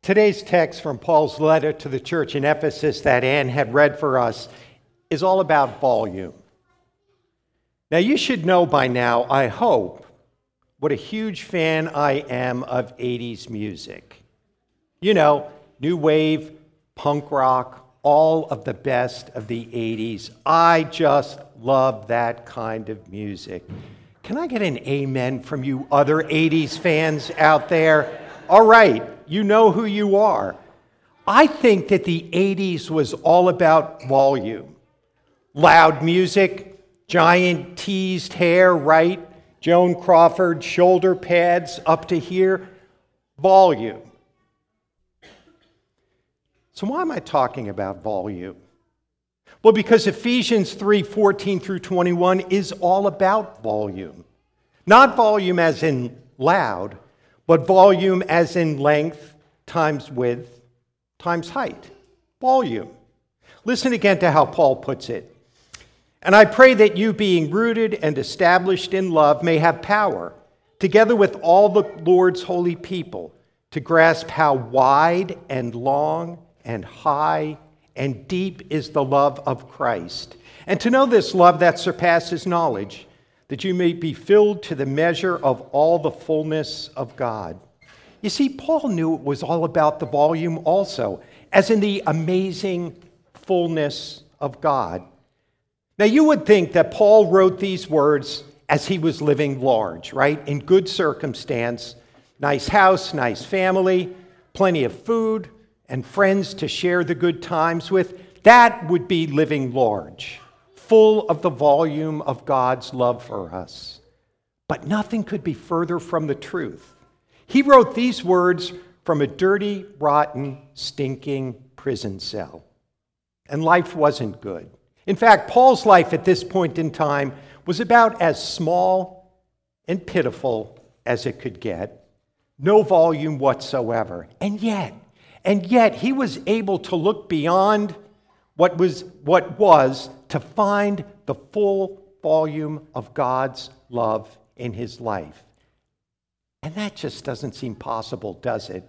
Today's text from Paul's letter to the church in Ephesus that Anne had read for us is all about volume. Now, you should know by now, I hope, what a huge fan I am of 80s music. You know, new wave, punk rock, all of the best of the 80s. I just love that kind of music. Can I get an amen from you other 80s fans out there? All right, you know who you are. I think that the 80s was all about volume. Loud music, giant teased hair, right? Joan Crawford, shoulder pads up to here. Volume. So why am I talking about volume? Well, because Ephesians 3:14 through 21 is all about volume. Not volume as in loud, but volume as in length times width times height. Volume. Listen again to how Paul puts it. And I pray that you, being rooted and established in love, may have power, together with all the Lord's holy people, to grasp how wide and long and high and deep is the love of Christ, and to know this love that surpasses knowledge, that you may be filled to the measure of all the fullness of God. You see, Paul knew it was all about the volume also, as in the amazing fullness of God. Now, you would think that Paul wrote these words as he was living large, right? In good circumstance, nice house, nice family, plenty of food, and friends to share the good times with. That would be living large, full of the volume of God's love for us. But nothing could be further from the truth. He wrote these words from a dirty, rotten, stinking prison cell. And life wasn't good. In fact, Paul's life at this point in time was about as small and pitiful as it could get. No volume whatsoever. And yet, he was able to look beyond what was to find the full volume of God's love in his life. And that just doesn't seem possible, does it?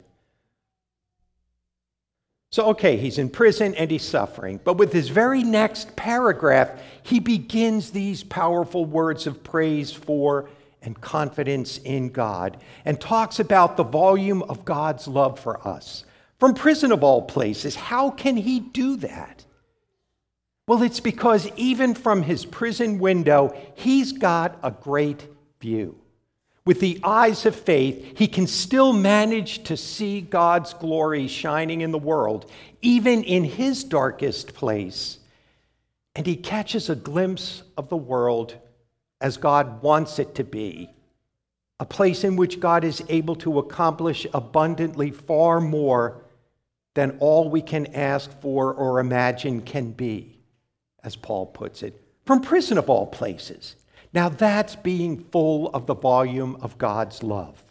So, okay, he's in prison and he's suffering. But with his very next paragraph, he begins these powerful words of praise for and confidence in God, and talks about the volume of God's love for us. From prison of all places, how can he do that? Well, it's because even from his prison window, he's got a great view. With the eyes of faith, he can still manage to see God's glory shining in the world, even in his darkest place. And he catches a glimpse of the world as God wants it to be, a place in which God is able to accomplish abundantly far more than all we can ask for or imagine can be, as Paul puts it, from prison of all places. Now that's being full of the volume of God's love.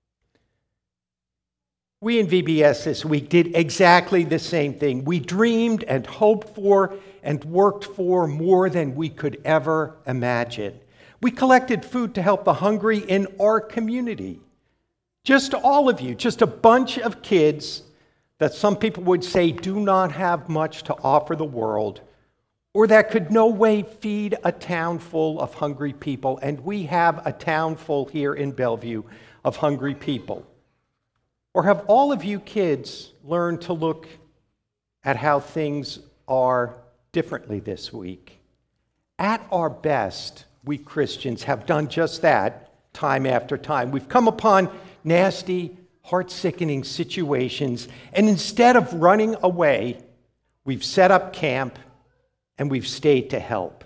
We in VBS this week did exactly the same thing. We dreamed and hoped for and worked for more than we could ever imagine. We collected food to help the hungry in our community. Just all of you, just a bunch of kids that some people would say do not have much to offer the world, or that could no way feed a town full of hungry people. And we have a town full here in Bellevue of hungry people. Or have all of you kids learned to look at how things are differently this week? At our best, we Christians have done just that time after time. We've come upon nasty, heart-sickening situations, and instead of running away, we've set up camp and we've stayed to help.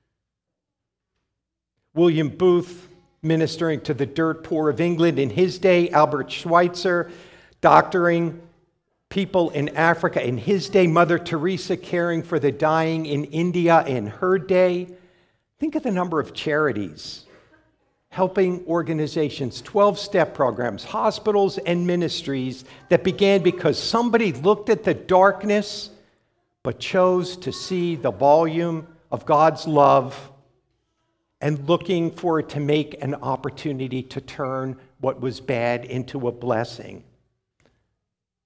William Booth, ministering to the dirt poor of England in his day, Albert Schweitzer, doctoring people in Africa in his day, Mother Teresa caring for the dying in India in her day. Think of the number of charities, helping organizations, 12-step programs, hospitals, and ministries that began because somebody looked at the darkness but chose to see the volume of God's love and looking for it to make an opportunity to turn what was bad into a blessing.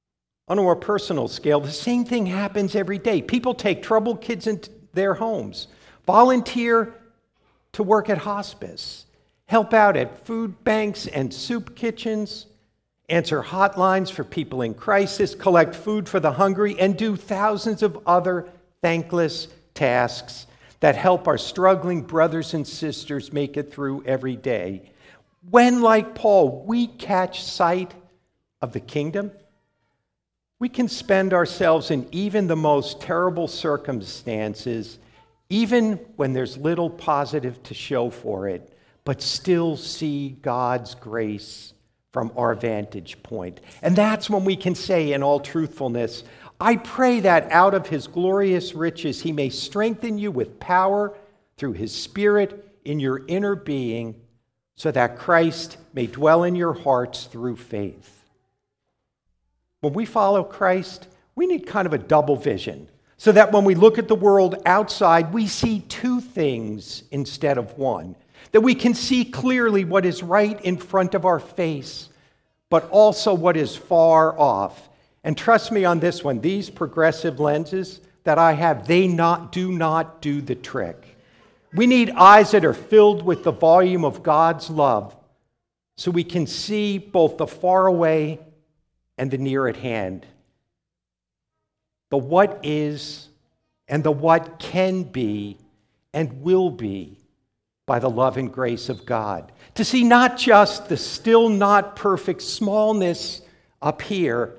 On a more personal scale, the same thing happens every day. People take troubled kids into their homes, volunteer to work at hospice, help out at food banks and soup kitchens, answer hotlines for people in crisis, collect food for the hungry, and do thousands of other thankless tasks that help our struggling brothers and sisters make it through every day. When, like Paul, we catch sight of the kingdom, we can spend ourselves in even the most terrible circumstances, even when there's little positive to show for it, but still see God's grace from our vantage point. And that's when we can say in all truthfulness, I pray that out of his glorious riches he may strengthen you with power through his Spirit in your inner being, so that Christ may dwell in your hearts through faith. When we follow Christ, we need kind of a double vision, so that when we look at the world outside, we see two things instead of one. That we can see clearly what is right in front of our face, but also what is far off. And trust me on this one, these progressive lenses that I have, do not do the trick. We need eyes that are filled with the volume of God's love, so we can see both the far away and the near at hand. The what is and the what can be and will be by the love and grace of God. To see not just the still not perfect smallness up here,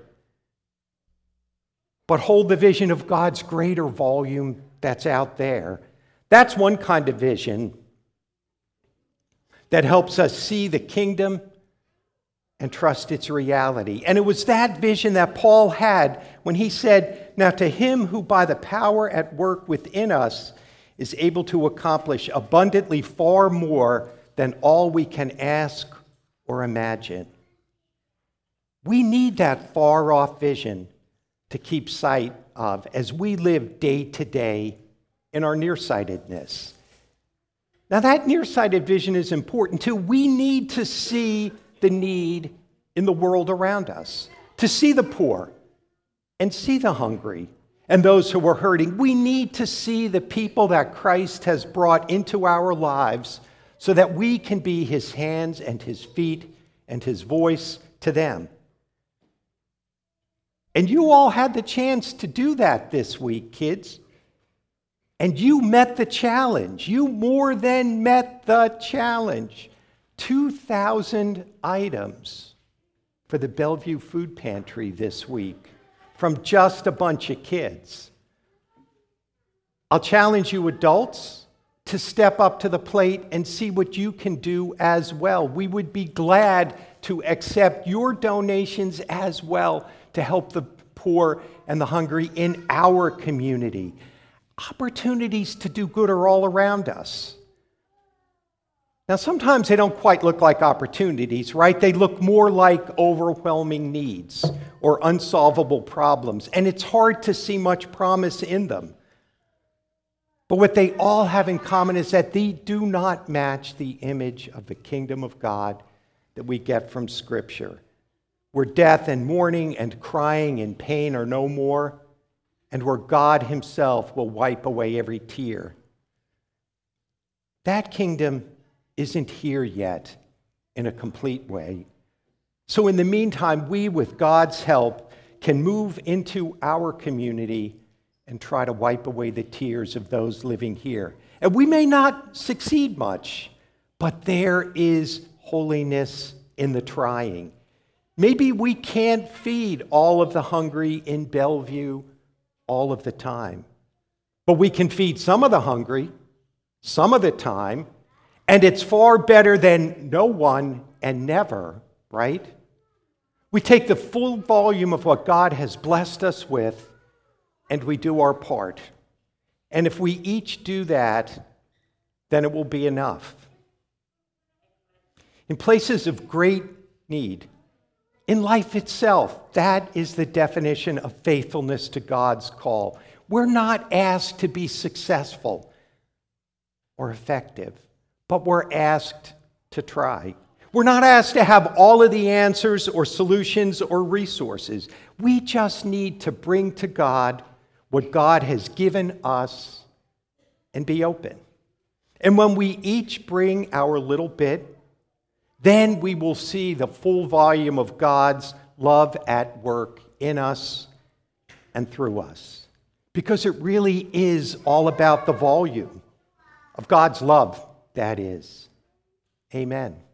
but hold the vision of God's greater volume that's out there. That's one kind of vision that helps us see the kingdom and trust its reality. And it was that vision that Paul had when he said, now to him who by the power at work within us is able to accomplish abundantly far more than all we can ask or imagine. We need that far-off vision to keep sight of as we live day to day in our nearsightedness. Now that nearsighted vision is important too. We need to see the need in the world around us, to see the poor and see the hungry and those who are hurting. We need to see the people that Christ has brought into our lives so that we can be his hands and his feet and his voice to them. And you all had the chance to do that this week, kids. And you met the challenge. You more than met the challenge. 2,000 items for the Bellevue Food Pantry this week from just a bunch of kids. I'll challenge you adults to step up to the plate and see what you can do as well. We would be glad to accept your donations as well to help the poor and the hungry in our community. Opportunities to do good are all around us. Now, sometimes they don't quite look like opportunities, right? They look more like overwhelming needs or unsolvable problems, and it's hard to see much promise in them. But what they all have in common is that they do not match the image of the kingdom of God that we get from Scripture, where death and mourning and crying and pain are no more, and where God himself will wipe away every tear. That kingdom isn't here yet in a complete way. So in the meantime, we, with God's help, can move into our community and try to wipe away the tears of those living here. And we may not succeed much, but there is holiness in the trying. Maybe we can't feed all of the hungry in Bellevue all of the time, but we can feed some of the hungry some of the time, and it's far better than no one and never, right? We take the full volume of what God has blessed us with, and we do our part. And if we each do that, then it will be enough. In places of great need, in life itself, that is the definition of faithfulness to God's call. We're not asked to be successful or effective, but we're asked to try. We're not asked to have all of the answers or solutions or resources. We just need to bring to God what God has given us and be open. And when we each bring our little bit, then we will see the full volume of God's love at work in us and through us. Because it really is all about the volume of God's love, that is. Amen.